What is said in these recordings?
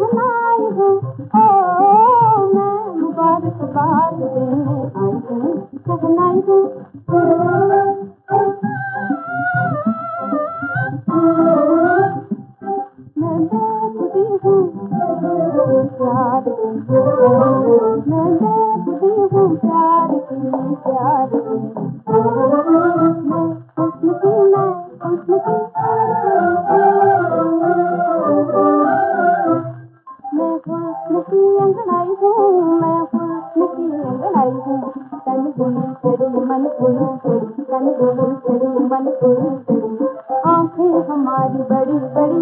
शहनाई हूँ, ओ मैं मुबारकबाद देने आई हूँ, शहनाई हूँ। मैं बेखुदी हूँ प्यार की, मैं बेखुदी हूँ प्यार की, प्यार की। मैं हुस्न की, मैं हुस्न की, मैं हुस्न की अंगड़ाई हूँ, मैं हुस्न की अंगड़ाई हूँ। तन गुल चढ़ी मन गुल चढ़ी, तन गुल चढ़ी मन गुल चढ़ी, आँखें हमारी बड़ी बड़ी।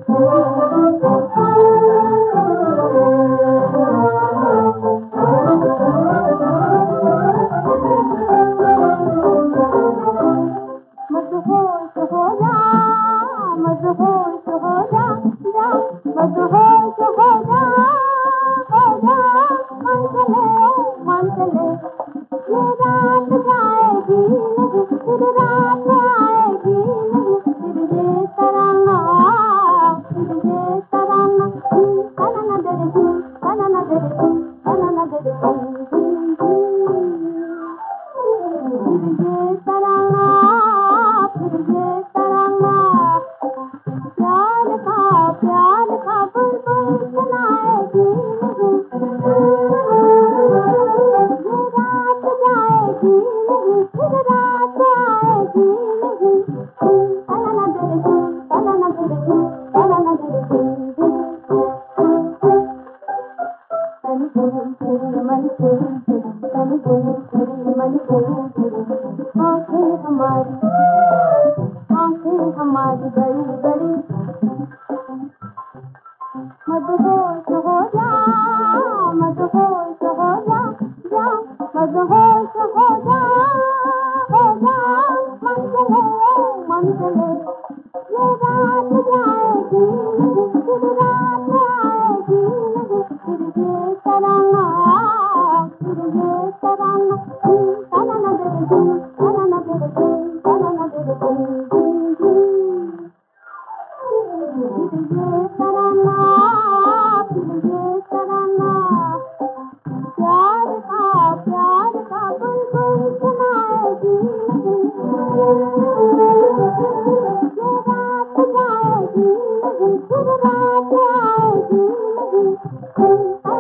मदहोश हो जा, मदहोश हो जा, जा मदहोश हो जा, हो जा। मन चले, मन चले, ये रात जाएगी नहीं, फिर रात आएगी नहीं, फिर ये तराना, फिर ये तराना। कना न दरे तू, कना न दरे तू, कना न दरे तू, फिर ये तराना, फिर ये तराना। प्यार का बुलबुल सुनाएगी नहीं, ये रात जाएगी नहीं, फिर रात आएगी नहीं। कना न दरे तू, कना न दरे तू, कना न दरे तू। तन गुल चढ़ी मन गुल चढ़ी, तन गुल चढ़ी मन गुल चढ़ी, आँखें हमारी, आँखें हमारी बड़ी बड़ी। मदहोश हो जा, मदहोश हो जा, जा मदहोश हो जा, हो जा। मन चले, मन चले, ये रात जाएगी नहीं, फिर रात आएगी नहीं, फिर ये तराना, फिर ये तराना। कना न दरे तू, कना न दरे तू, कना न दरे तू, फिर ये तराना, फिर ये तराना। प्यार का बुलबुल सुनाएगी नहीं, ये रात जाएगी नहीं, फिर रात आएगी नहीं।